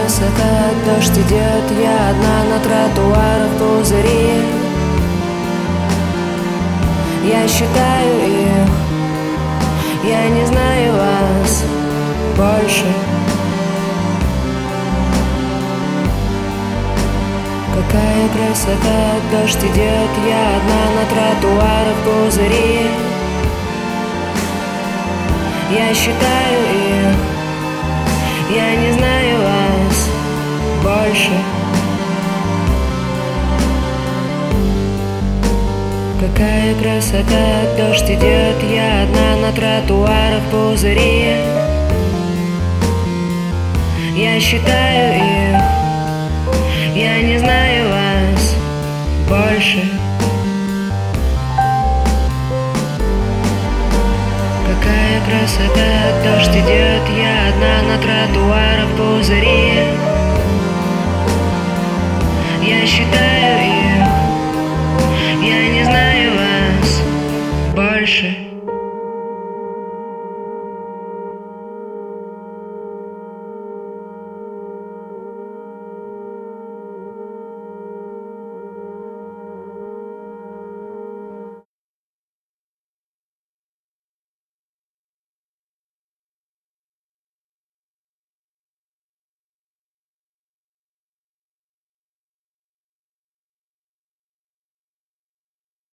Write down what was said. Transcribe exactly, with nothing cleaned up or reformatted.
красота, дождь идет, я одна на тротуарах пузыри. Я считаю их, я не знаю вас больше. Какая красота, дождь идет, я одна на тротуарах пузыри. Я считаю их, я не знаю вас больше. Какая красота, дождь идет, я одна на тротуарах пузыри. Я считаю их, я не знаю вас больше. Какая красота, дождь идет, я одна на тротуарах пузыри. Я считаю их, я не знаю вас больше.